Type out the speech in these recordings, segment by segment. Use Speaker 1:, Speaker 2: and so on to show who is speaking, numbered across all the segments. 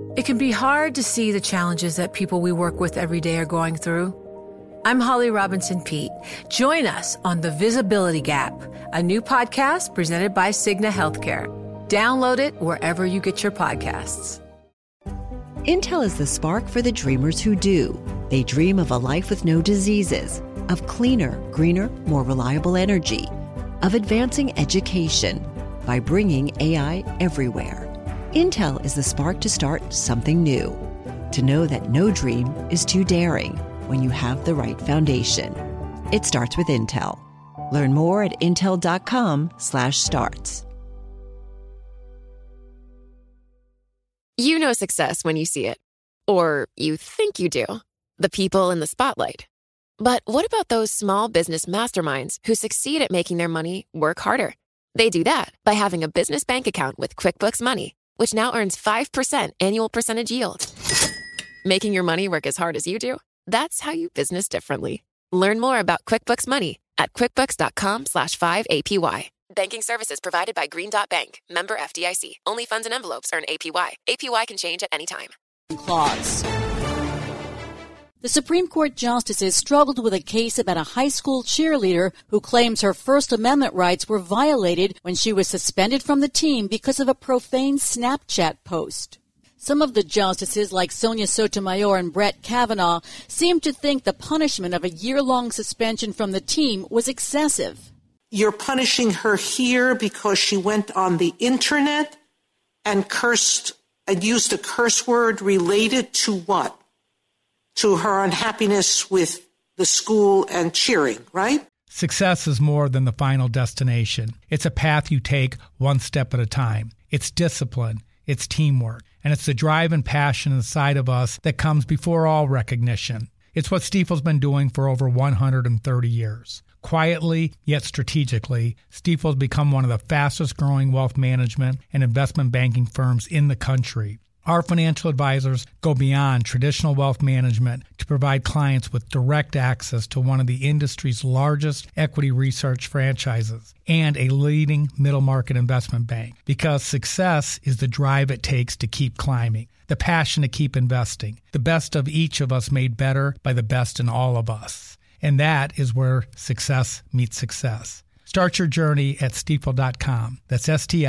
Speaker 1: It can be hard to see the challenges that people we work with every day are going through. I'm Holly Robinson Peete. Join us on The Visibility Gap, a new podcast presented by Cigna Healthcare. Download it wherever you get your podcasts.
Speaker 2: Intel is the spark for the dreamers who do. They dream of a life with no diseases, of cleaner, greener, more reliable energy, of advancing education by bringing AI everywhere. Intel is the spark to start something new, to know that no dream is too daring when you have the right foundation. It starts with Intel. Learn more at intel.com/starts.
Speaker 3: You know success when you see it. Or you think you do. The people in the spotlight. But what about those small business masterminds who succeed at making their money work harder? They do that by having a business bank account with QuickBooks Money, which now earns 5% annual percentage yield. Making your money work as hard as you do? That's how you business differently. Learn more about QuickBooks Money at quickbooks.com/5APY. Banking services provided by Green Dot Bank. Member FDIC. Only funds and envelopes earn APY. APY can change at any time.
Speaker 4: Clause. The Supreme Court justices struggled with a case about a high school cheerleader who claims her First Amendment rights were violated when she was suspended from the team because of a profane Snapchat post. Some of the justices, like Sonia Sotomayor and Brett Kavanaugh, seemed to think the punishment of a year-long suspension from the team was excessive.
Speaker 5: You're punishing her here because she went on the internet and cursed and used a curse word related to what? To her unhappiness with the school and cheering, right?
Speaker 6: Success is more than the final destination. It's a path you take one step at a time. It's discipline, it's teamwork, and it's the drive and passion inside of us that comes before all recognition. It's what Stifel's been doing for over 130 years. Quietly, yet strategically, Stifel's become one of the fastest-growing wealth management and investment banking firms in the country. Our financial advisors go beyond traditional wealth management to provide clients with direct access to one of the industry's largest equity research franchises and a leading middle-market investment bank, because success is the drive it takes to keep climbing, the passion to keep investing, the best of each of us made better by the best in all of us. And that is where success meets success. Start your journey at Stifel.com. That's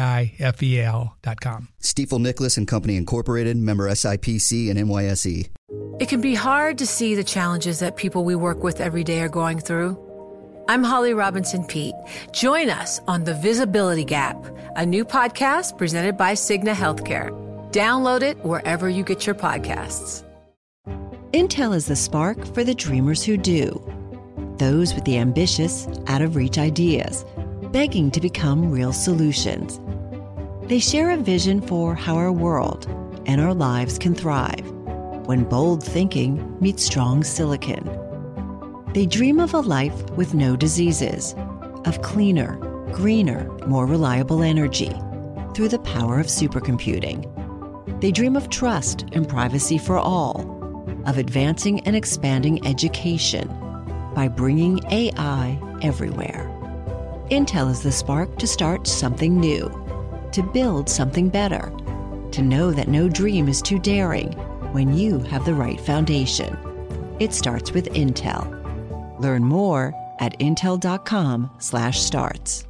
Speaker 6: STIFEL.com.
Speaker 7: Stifel Nicholas and Company Incorporated, member SIPC and NYSE.
Speaker 1: It can be hard to see the challenges that people we work with every day are going through. I'm Holly Robinson Peete. Join us on The Visibility Gap, a new podcast presented by Cigna Healthcare. Download it wherever you get your podcasts.
Speaker 2: Intel is the spark for the dreamers who do. Those with the ambitious, out-of-reach ideas, begging to become real solutions. They share a vision for how our world and our lives can thrive when bold thinking meets strong silicon. They dream of a life with no diseases, of cleaner, greener, more reliable energy through the power of supercomputing. They dream of trust and privacy for all, of advancing and expanding education by bringing AI everywhere. Intel is the spark to start something new, to build something better, to know that no dream is too daring when you have the right foundation. It starts with Intel. Learn more at intel.com/starts.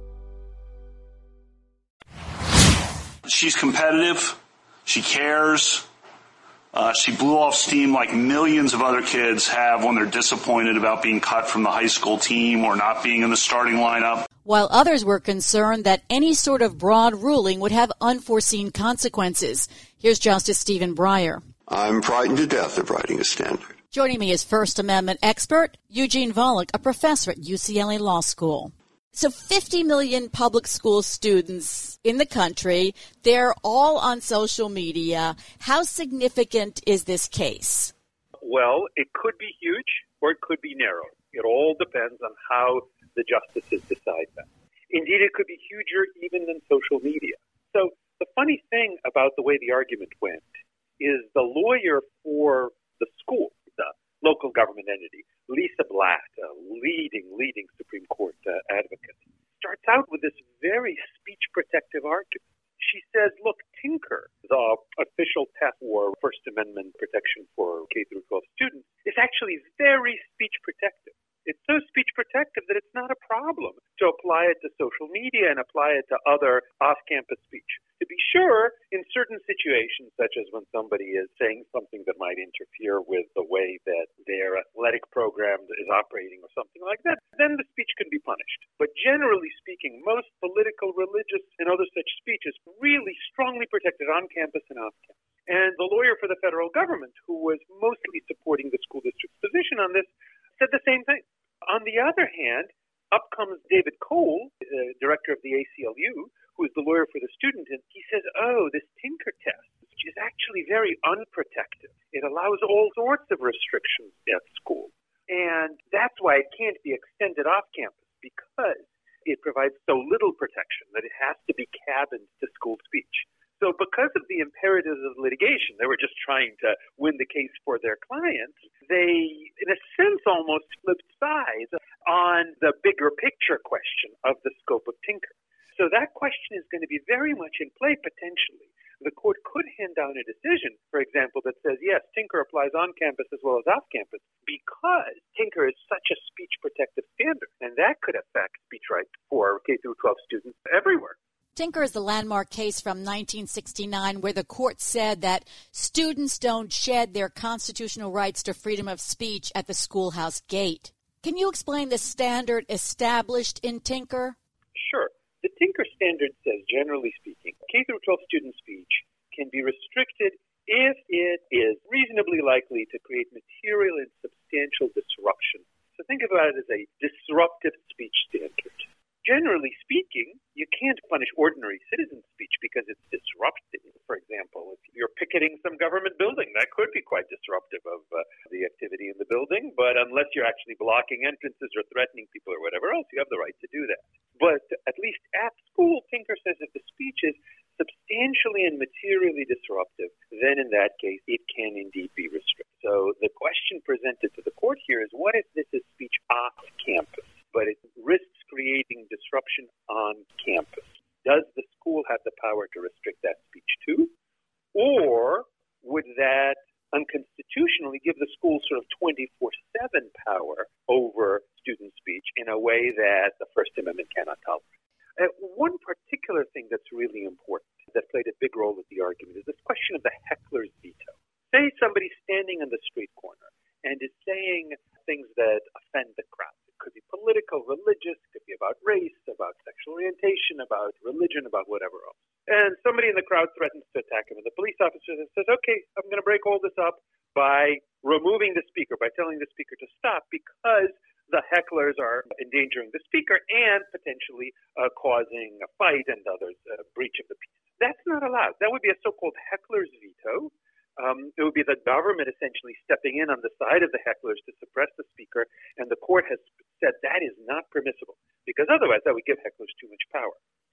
Speaker 8: She's competitive. She cares. She blew off steam like millions of other kids have when they're disappointed about being cut from the high school team or not being in the starting lineup.
Speaker 4: While others were concerned that any sort of broad ruling would have unforeseen consequences. Here's Justice Stephen Breyer.
Speaker 9: I'm frightened to death of writing a standard.
Speaker 4: Joining me is First Amendment expert Eugene Volokh, a professor at UCLA Law School. So 50 million public school students in the country, they're all on social media. How significant is this case?
Speaker 10: Well, it could be huge or it could be narrow. It all depends on how the justices decide that. Indeed, it could be huger even than social media. So the funny thing about the way the argument went is the lawyer for the school, the local government entity, Lisa Blatt, a leading Supreme Court advocate, starts out with this very speech-protective argument. She says, look, Tinker, the official test for First Amendment protection for K-12 students, is actually very speech protective. It's so speech protective that it's not a problem to apply it to social media and apply it to other off-campus speech. To be sure, in certain situations, such as when somebody is saying something that might interfere with the way that their athletic program is operating or something like that, then the speech can be punished. But generally speaking, most political, religious, and other such speech is really strongly protected on campus and off campus. And the lawyer for the federal government, who was mostly supporting the school district's position on this, said the same thing. On the other hand, up comes David Cole, the director of the ACLU, who is the lawyer for the student, and he says, this Tinker test, which is actually very unprotective. It allows all sorts of restrictions at school. And that's why it can't be extended off campus, because it provides so little protection that it has to be cabined to school speech. So because of the imperatives of litigation, they were just trying to win the case for their clients, they, in a sense, almost flipped sides on the bigger picture question of the scope of Tinker. So that question is going to be very much in play potentially. The court could hand down a decision, for example, that says, yes, Tinker applies on campus as well as off campus because Tinker is such a speech protective standard. And that could affect speech rights for K-12 students everywhere.
Speaker 4: Tinker is the landmark case from 1969 where the court said that students don't shed their constitutional rights to freedom of speech at the schoolhouse gate. Can you explain the standard established in Tinker?
Speaker 10: Sure. The Tinker standard says, generally speaking, K-12 student speech can be restricted if it is reasonably likely to create material and substantial disruption. So think about it as a disruptive speech standard. Generally speaking, you can't punish ordinary citizen speech because it's disruptive. For example, if you're picketing some government building, that could be quite disruptive of the activity in the building. But unless you're actually blocking entrances or threatening people or whatever else, you have the right to do that. But at least at school, Tinker says if the speech is substantially and materially disruptive, then in that case, it can indeed be restricted. So the question presented to the court here is, what if this is speech off campus, but it risks creating disruption on campus? Does the school have the power to restrict that speech too? Or would that unconstitutionally give the school sort of 24/7 power over student speech in a way that the First Amendment cannot tolerate? One particular thing that's really important that played a big role with the argument is this question of the heckler's veto. Say somebody's standing on the street corner and is saying things that offend the crowd. It could be political, religious, it could be about race, about sexual orientation, about religion, about whatever else. And somebody in the crowd threatens to attack him, and the police officer says, okay, I'm going to break all this up by removing the speaker, by telling the speaker to stop because the hecklers are endangering the speaker and potentially causing a fight and others breach of the peace. That's not allowed. That would be a so-called heckler's veto. It would be the government essentially stepping in on the side of the hecklers to suppress the speaker, and the court has said that is not permissible because otherwise that would give hecklers too much power.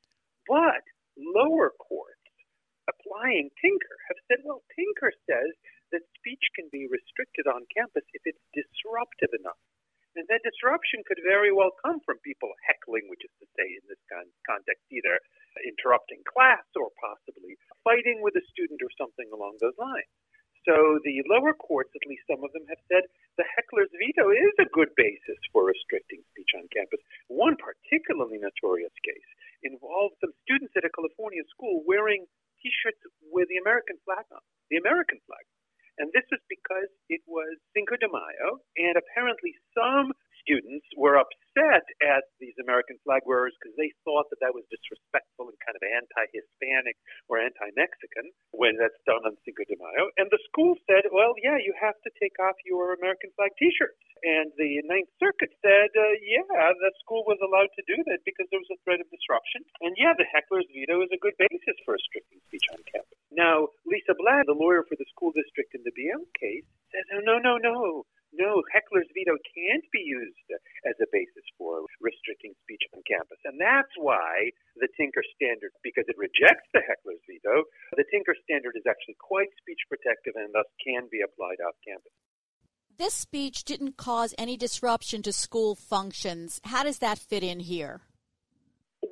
Speaker 10: But lower courts applying Tinker have said, well, Tinker says that speech can be restricted on campus if it's disruptive enough. And that disruption could very well come from people heckling, which is to say in this context either interrupting class or possibly fighting with a student or something along those lines. So the lower courts, at least some of them, have said the heckler's veto is a good basis for restricting speech on campus. One particularly notorious case involved some students at a California school wearing T-shirts with the American flag on, the American flag. And this was because it was Cinco de Mayo, and apparently some students were upset at these American flag wearers because they thought that that was disrespectful and kind of anti-Hispanic or anti-Mexican when that's done on Cinco de Mayo. And the school said, well, yeah, you have to take off your American flag T-shirts. And the Ninth Circuit said, yeah, the school was allowed to do that because there was a threat of disruption. And yeah, the heckler's veto is a good basis for restricting speech on campus. Now, Lisa Blatt, the lawyer for the school district in the BL case, says, no, heckler's veto can't be used as a basis for restricting speech on campus. And that's why the Tinker standard, because it rejects the heckler's veto, the Tinker standard is actually quite speech protective and thus can be applied off campus.
Speaker 4: This speech didn't cause any disruption to school functions. How does that fit in here?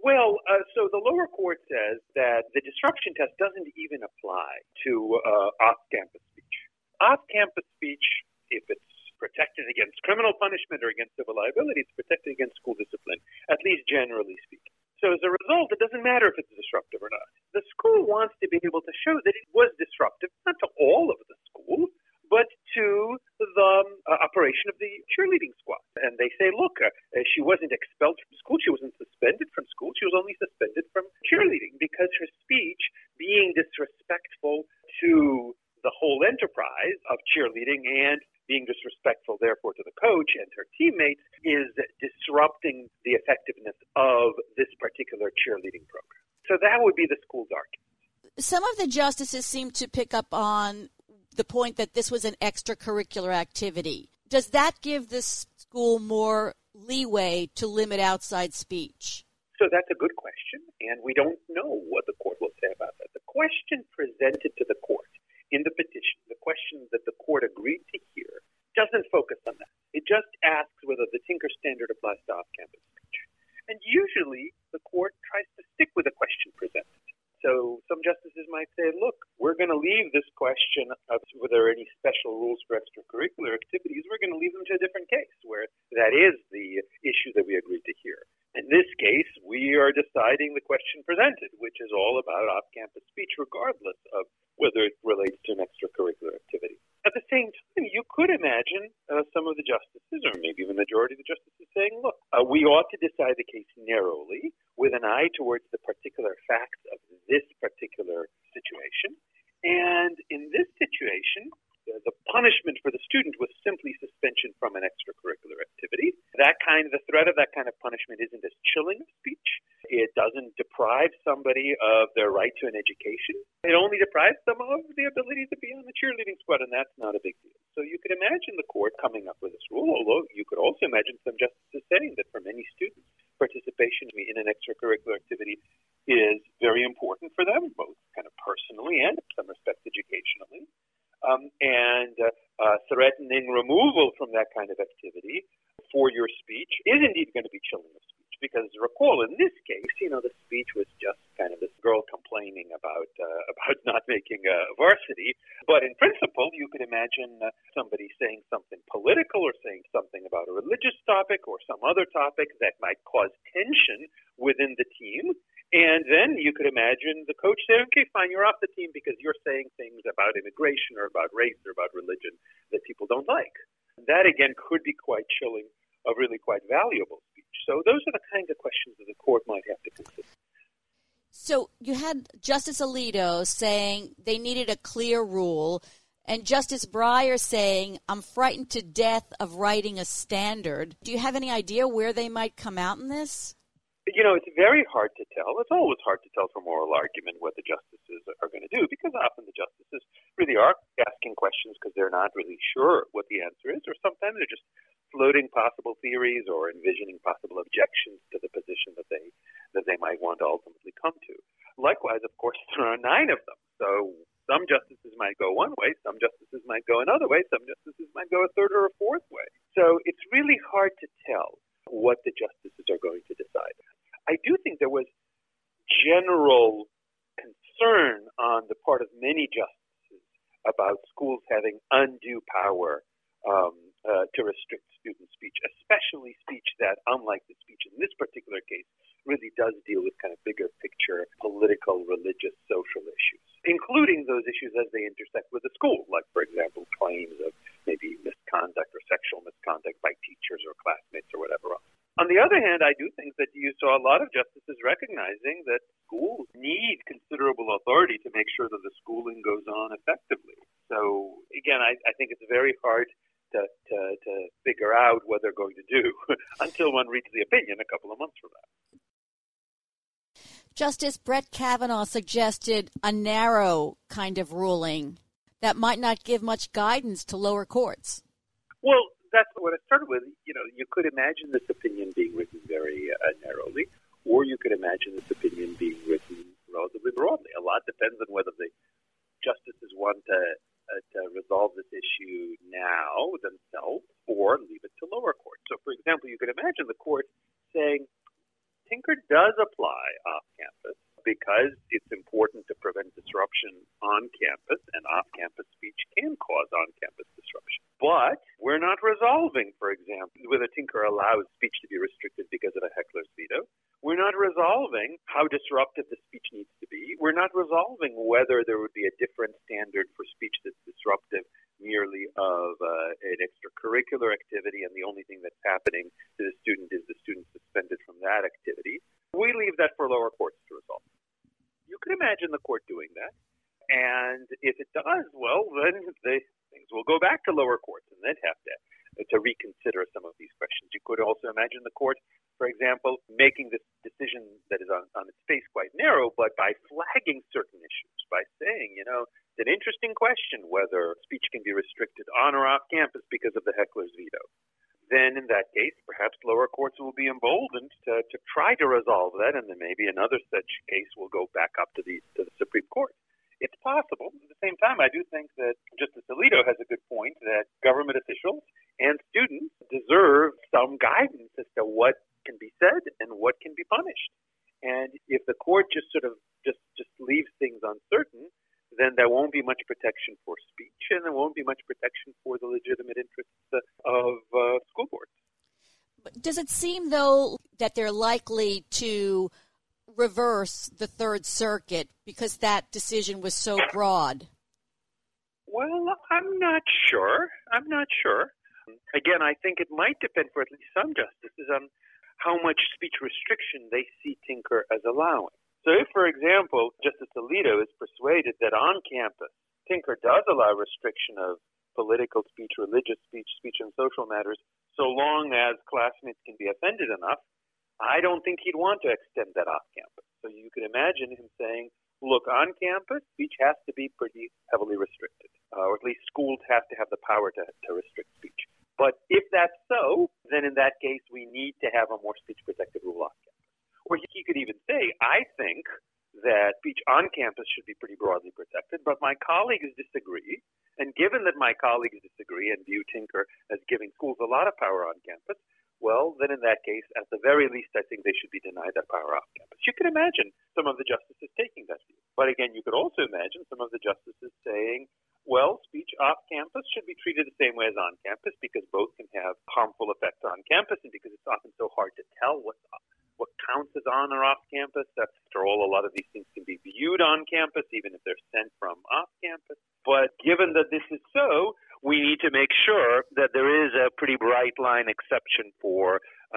Speaker 10: Well, so the lower court says that the disruption test doesn't even apply to off-campus speech. Off-campus speech, if it's protected against criminal punishment or against civil liability, it's protected against school discipline, at least generally speaking. So as a result, it doesn't matter if it's disruptive or not. The school wants to be able to show that it was disruptive, not to all of the school, but to the operation of the cheerleading squad. And they say, look, she wasn't expelled from school. She wasn't suspended from school. She was only suspended from cheerleading because her speech, being disrespectful to the whole enterprise of cheerleading and being disrespectful, therefore, to the coach and her teammates, is disrupting the effectiveness of this particular cheerleading program. So that would be the school's argument.
Speaker 4: Some of the justices seem to pick up on the point that this was an extracurricular activity. Does that give this school more leeway to limit outside speech?
Speaker 10: So that's a good question, and we don't know what the court will say about that. The question presented to the court in the petition, the question that the court agreed to hear, doesn't focus on that. It just asks whether the Tinker standard applies to off-campus speech. And usually the court tries to stick with the question presented. So some justices might say, look, we're going to leave this question of whether there are any special rules for extracurricular activities, we're going to leave them to a different case where that is the issue that we agreed to hear. In this case, we are deciding the question presented, which is all about off-campus speech, regardless of whether it relates to an extracurricular activity. At the same time, you could imagine some of the justices, or maybe even the majority of the justices, saying, look, we ought to decide the case narrowly with an eye towards the particular facts of this particular situation. And in this situation, the punishment for the student was simply suspension from an extracurricular activity. The threat of that kind of punishment isn't as chilling of speech. It doesn't deprive somebody of their right to an education. It only deprives them of the ability to be on the cheerleading squad, and that's not a big deal. So you could imagine the court coming up with this rule, although you could also imagine some justices saying that for many students, participation in an extracurricular activity is very important for them, both kind of personally and in some respects educationally. And threatening removal from that kind of activity for your speech is indeed going to be chilling of speech. Because recall, in this case, the speech was just kind of this girl complaining about not making varsity. But in principle, you could imagine somebody saying something political or saying something about a religious topic or some other topic that might cause tension within the team. And then you could imagine the coach saying, okay, fine, you're off the team because you're saying things about immigration or about race or about religion that people don't like. That, again, could be quite chilling of really quite valuable speech. So those are the kinds of questions that the court might have to consider.
Speaker 4: So you had Justice Alito saying they needed a clear rule, and Justice Breyer saying, I'm frightened to death of writing a standard. Do you have any idea where they might come out in this?
Speaker 10: It's very hard to tell. It's always hard to tell from oral argument what the justices are going to do, because often the justices really are asking questions because they're not really sure what the answer is, or sometimes they're just floating possible theories or envisioning possible objections to the position that they might want to ultimately come to. Likewise, of course, there are 9 of them. So some justices might go one way, some justices might go another way, some justices might go a third or a fourth way. So it's really hard to tell what the justices are going to decide. I do think there was general concern on the part of many justices about schools having undue power to restrict student speech, especially speech that, unlike the speech in this particular case, really does deal with kind of bigger picture political, religious, social issues, including those issues as they intersect with the school, like, for example, claims of maybe misconduct or sexual misconduct by teachers or classmates or whatever else. On the other hand, I do think that you saw a lot of justices recognizing that schools need considerable authority to make sure that the schooling goes on effectively. So, again, I think it's very hard to figure out what they're going to do until one reads the opinion a couple of months from now.
Speaker 4: Justice Brett Kavanaugh suggested a narrow kind of ruling that might not give much guidance to lower courts.
Speaker 10: Well, that's what I started with. You could imagine this opinion being written very narrowly, or you could imagine this opinion being written relatively broadly. A lot depends on whether the justices want to resolve this issue now themselves or leave it to lower courts. So, for example, you could imagine the court saying, Tinker does apply off-campus because it's important to prevent disruption on campus, and off-campus speech can cause on-campus disruption. But we're not resolving, for example, whether Tinker allows speech to be restricted because of a heckler's veto. We're not resolving how disruptive the speech needs to be. We're not resolving whether there would be a different standard for speech that's disruptive merely of an extracurricular activity, and the only thing that's happening to the student is the student suspended from that activity. We leave that for lower courts to resolve. You could imagine the court doing that. And if it does, well, then things will go back to lower courts, and they'd have to reconsider some of these questions. You could also imagine the court, for example, making this decision that is on its face quite narrow, but by flagging certain issues, by saying, it's an interesting question whether speech can be restricted on or off campus because of the heckler's veto. Then in that case, perhaps lower courts will be emboldened to try to resolve that, and then maybe another such case will go back up to the Supreme Court. It's possible. At the same time, I do think that Justice Alito has a good point that government officials and students deserve some guidance as to what can be said and what can be punished. And if the court just leaves things uncertain, then there won't be much protection for speech, and there won't be much protection for the legitimate interests of school boards.
Speaker 4: Does it seem, though, that they're likely to reverse the Third Circuit because that decision was so broad?
Speaker 10: Well, I'm not sure. Again, I think it might depend for at least some justices on how much speech restriction they see Tinker as allowing. So if, for example, Justice Alito is persuaded that on campus Tinker does allow restriction of political speech, religious speech, speech on social matters, so long as classmates can be offended enough, I don't think he'd want to extend that off campus. So you could imagine him saying, look, on campus, speech has to be pretty heavily restricted, or at least schools have to have the power to restrict speech. But if that's so, then in that case, we need to have a more speech-protected rule off campus. Or he could even say, I think that speech on campus should be pretty broadly protected, but my colleagues disagree. And given that my colleagues disagree and view Tinker as giving schools a lot of power on campus, well, then in that case, at the very least, I think they should be denied that power off campus. You can imagine some of the justices taking that view. But again, you could also imagine some of the justices saying, well, speech off campus should be treated the same way as on campus because both can have harmful effects on campus and because it's often so hard to tell what counts as on or off campus. After all, a lot of these things can be viewed on campus, even if they're sent from off campus. But given that this is so, we need to make sure that there is a pretty bright line exception for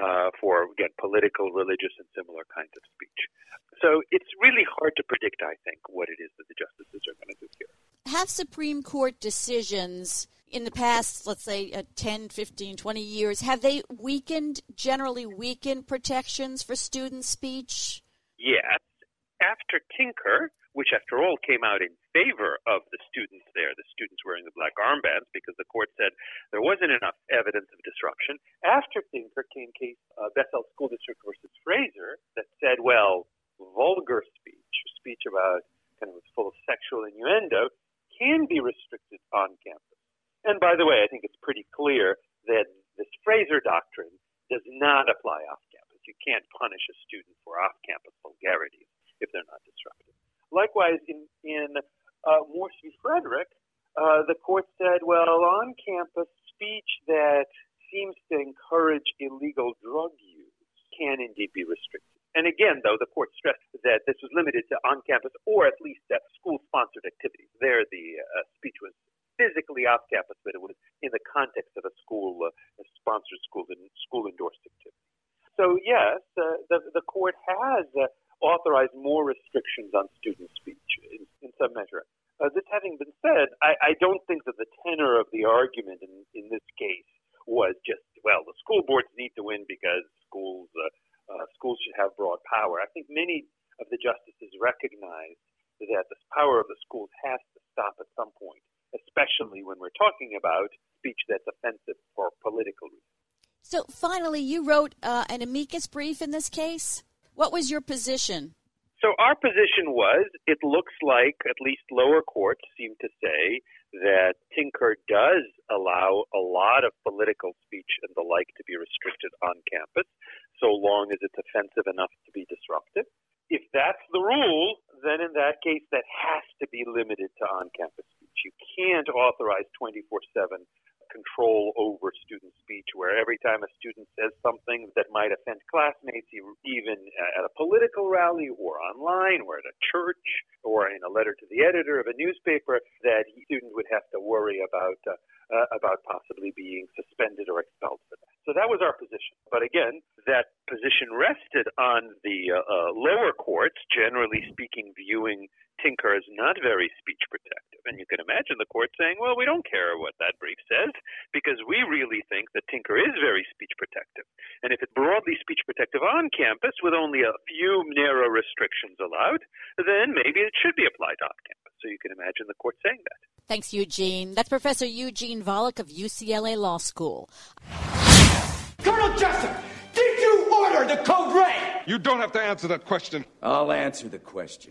Speaker 10: again, political, religious, and similar kinds of speech. So it's really hard to predict, I think, what it is that the justices are going to do here.
Speaker 4: Have Supreme Court decisions in the past, let's say 10, 15, 20 years, have they generally weakened protections for student speech?
Speaker 10: Yes. After Tinker, which after all came out in favor of the students there, the students wearing the black armbands, because the court said there wasn't enough evidence of disruption. After Tinker came case Bethel School District versus Fraser that said, well, vulgar speech about kind of full of sexual innuendo, can be restricted on campus. And by the way, I think it's pretty clear that this Fraser doctrine does not apply off campus. You can't punish a student for off-campus vulgarities if they're not disruptive. Likewise, in Morse v. Frederick, the court said, well, on-campus speech that seems to encourage illegal drug use can indeed be restricted. And again, though, the court stressed that this was limited to on-campus or at least school-sponsored activities. There, the speech was physically off-campus, but it was in the context of a school-sponsored school-endorsed activity. So, yes, the court has authorized more restrictions on student speech in some measure. This having been said, I don't think that the tenor of the argument in this case was just, well, the school boards need to win because schools should have broad power. I think many of the justices recognize that the power of the schools has to stop at some point, especially when we're talking about speech that's offensive for political reasons.
Speaker 4: So finally, you wrote an amicus brief in this case. What was your position?
Speaker 10: So our position was, it looks like at least lower courts seem to say that Tinker does allow a lot of political speech and the like to be restricted on campus, so long as it's offensive enough to be disruptive. If that's the rule, then in that case, that has to be limited to on-campus speech. You can't authorize 24/7 control over student speech, where every time a student says something that might offend classmates, even at a political rally or online or at a church or in a letter to the editor of a newspaper, that the student would have to worry about possibly being suspended or expelled for that. So that was our position. But again, that position rested on the lower courts, generally speaking, viewing Tinker as not very speech protective. And you can imagine the court saying, well, we don't care what that brief says because we really think that Tinker is very speech protective. And if it's broadly speech protective on campus with only a few narrow restrictions allowed, then maybe it should be applied off campus. So you can imagine the court saying that.
Speaker 4: Thanks, Eugene. That's Professor Eugene Volokh of UCLA Law School.
Speaker 11: Colonel Jessup, did you order the code red?
Speaker 12: You don't have to answer that question.
Speaker 11: I'll answer the question.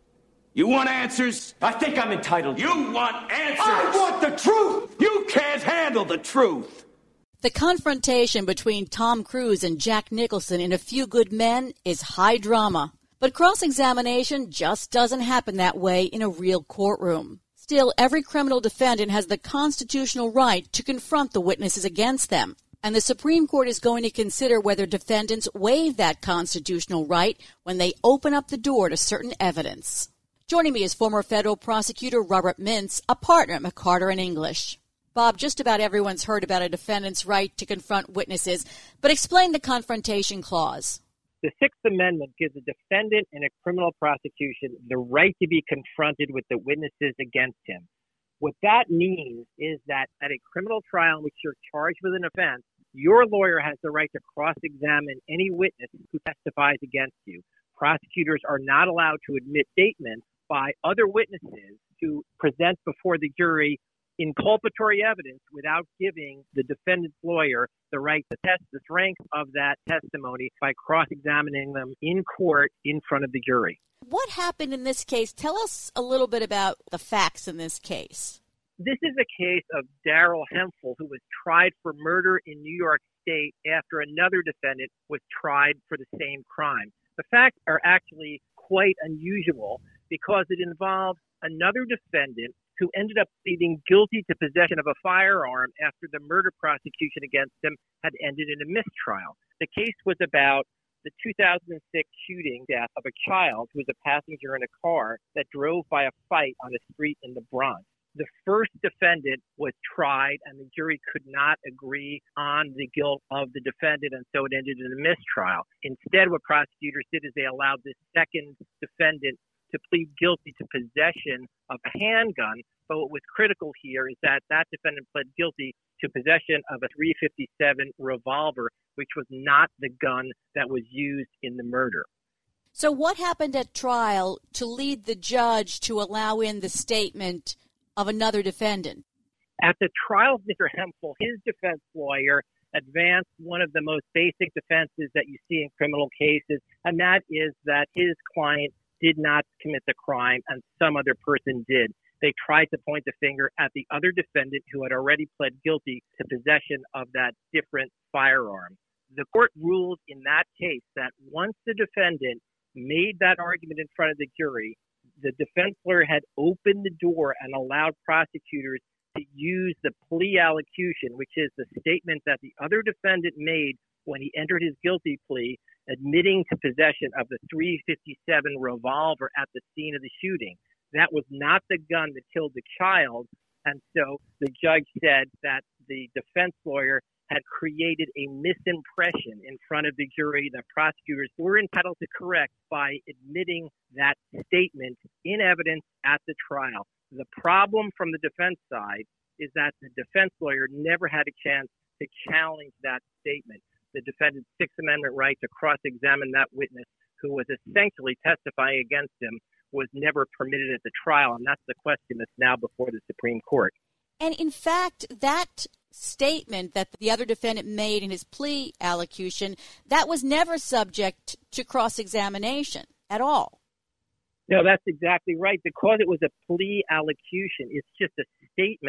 Speaker 11: You want answers? I think I'm entitled to. You want answers? I want the truth! You can't handle the truth!
Speaker 4: The confrontation between Tom Cruise and Jack Nicholson in A Few Good Men is high drama. But cross-examination just doesn't happen that way in a real courtroom. Still, every criminal defendant has the constitutional right to confront the witnesses against them. And the Supreme Court is going to consider whether defendants waive that constitutional right when they open up the door to certain evidence. Joining me is former federal prosecutor Robert Mintz, a partner at McCarter & English. Bob, just about everyone's heard about a defendant's right to confront witnesses, but explain the confrontation clause.
Speaker 13: The Sixth Amendment gives a defendant in a criminal prosecution the right to be confronted with the witnesses against him. What that means is that at a criminal trial in which you're charged with an offense, your lawyer has the right to cross-examine any witness who testifies against you. Prosecutors are not allowed to admit statements by other witnesses to present before the jury inculpatory evidence without giving the defendant's lawyer the right to test the strength of that testimony by cross-examining them in court in front of the jury.
Speaker 4: What happened in this case? Tell us a little bit about the facts in this case.
Speaker 13: This is a case of Darrell Hemphill, who was tried for murder in New York State after another defendant was tried for the same crime. The facts are actually quite unusual because it involves another defendant who ended up pleading guilty to possession of a firearm after the murder prosecution against him had ended in a mistrial. The case was about the 2006 shooting death of a child who was a passenger in a car that drove by a fight on a street in the Bronx. The first defendant was tried, and the jury could not agree on the guilt of the defendant, and so it ended in a mistrial. Instead, what prosecutors did is they allowed this second defendant to plead guilty to possession of a handgun. But what was critical here is that that defendant pled guilty to possession of a .357 revolver, which was not the gun that was used in the murder.
Speaker 4: So what happened at trial to lead the judge to allow in the statement of another defendant?
Speaker 13: At the trial of Mr. Hemphill, his defense lawyer advanced one of the most basic defenses that you see in criminal cases, and that is that his client did not commit the crime and some other person did. They tried to point the finger at the other defendant who had already pled guilty to possession of that different firearm. The court ruled in that case that once the defendant made that argument in front of the jury, the defense lawyer had opened the door and allowed prosecutors to use the plea allocution, which is the statement that the other defendant made when he entered his guilty plea, admitting to possession of the .357 revolver at the scene of the shooting. That was not the gun that killed the child, and so the judge said that the defense lawyer had created a misimpression in front of the jury that prosecutors were entitled to correct by admitting that statement in evidence at the trial. The problem from the defense side is that the defense lawyer never had a chance to challenge that statement. The defendant's Sixth Amendment right to cross-examine that witness who was essentially testifying against him was never permitted at the trial, and that's the question that's now before the Supreme Court.
Speaker 4: And in fact, that statement that the other defendant made in his plea allocution, that was never subject to cross-examination at all.
Speaker 13: No, that's exactly right. Because it was a plea allocution, it's just a statement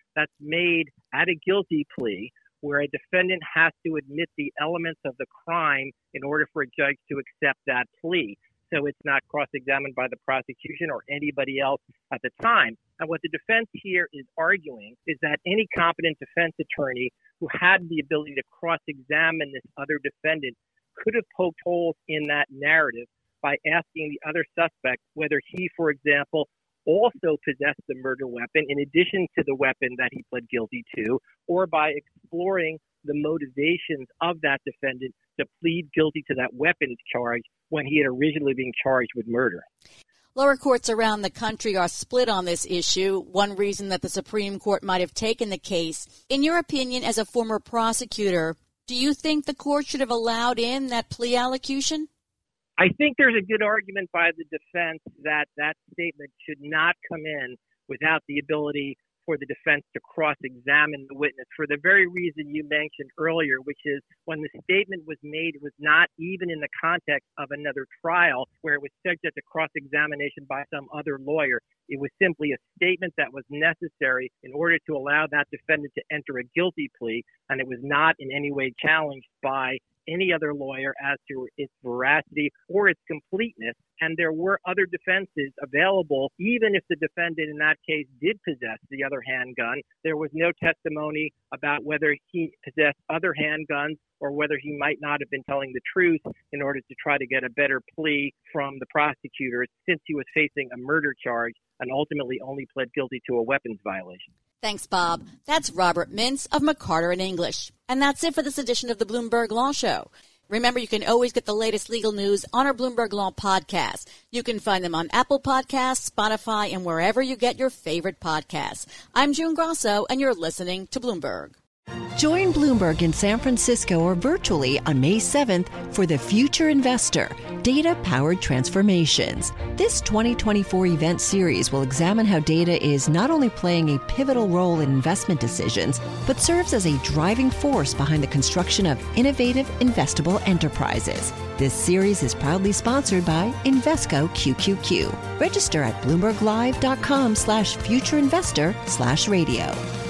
Speaker 13: that's made at a guilty plea, where a defendant has to admit the elements of the crime in order for a judge to accept that plea. So it's not cross-examined by the prosecution or anybody else at the time. And what the defense here is arguing is that any competent defense attorney who had the ability to cross-examine this other defendant could have poked holes in that narrative by asking the other suspect whether he, for example, also possessed the murder weapon in addition to the weapon that he pled guilty to, or by exploring the motivations of that defendant to plead guilty to that weapons charge when he had originally been charged with murder.
Speaker 4: Lower courts around the country are split on this issue, one reason that the Supreme Court might have taken the case. In your opinion, as a former prosecutor, do you think the court should have allowed in that plea allocution?
Speaker 13: I think there's a good argument by the defense that that statement should not come in without the ability for the defense to cross-examine the witness for the very reason you mentioned earlier, which is when the statement was made, it was not even in the context of another trial where it was subject to cross-examination by some other lawyer. It was simply a statement that was necessary in order to allow that defendant to enter a guilty plea, and it was not in any way challenged by any other lawyer as to its veracity or its completeness. And there were other defenses available, even if the defendant in that case did possess the other handgun. There was no testimony about whether he possessed other handguns or whether he might not have been telling the truth in order to try to get a better plea from the prosecutors, since he was facing a murder charge and ultimately only pled guilty to a weapons violation.
Speaker 4: Thanks, Bob. That's Robert Mintz of McCarter and English. And that's it for this edition of the Bloomberg Law Show. Remember, you can always get the latest legal news on our Bloomberg Law podcast. You can find them on Apple Podcasts, Spotify, and wherever you get your favorite podcasts. I'm June Grosso, and you're listening to Bloomberg.
Speaker 2: Join Bloomberg in San Francisco or virtually on May 7th for The Future Investor, Data-Powered Transformations. This 2024 event series will examine how data is not only playing a pivotal role in investment decisions, but serves as a driving force behind the construction of innovative, investable enterprises. This series is proudly sponsored by Invesco QQQ. Register at BloombergLive.com/futureinvestor/radio.